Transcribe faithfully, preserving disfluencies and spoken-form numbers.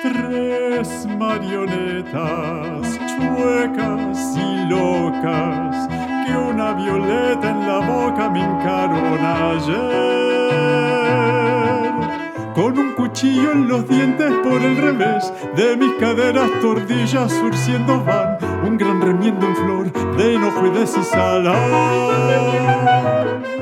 Tres marionetas chuecas y locas que una violeta en la boca me hincaron ayer. Con un cuchillo en los dientes por el revés de mis caderas tordillas surciendo van un gran remiendo en flor de enojo y de cisalán.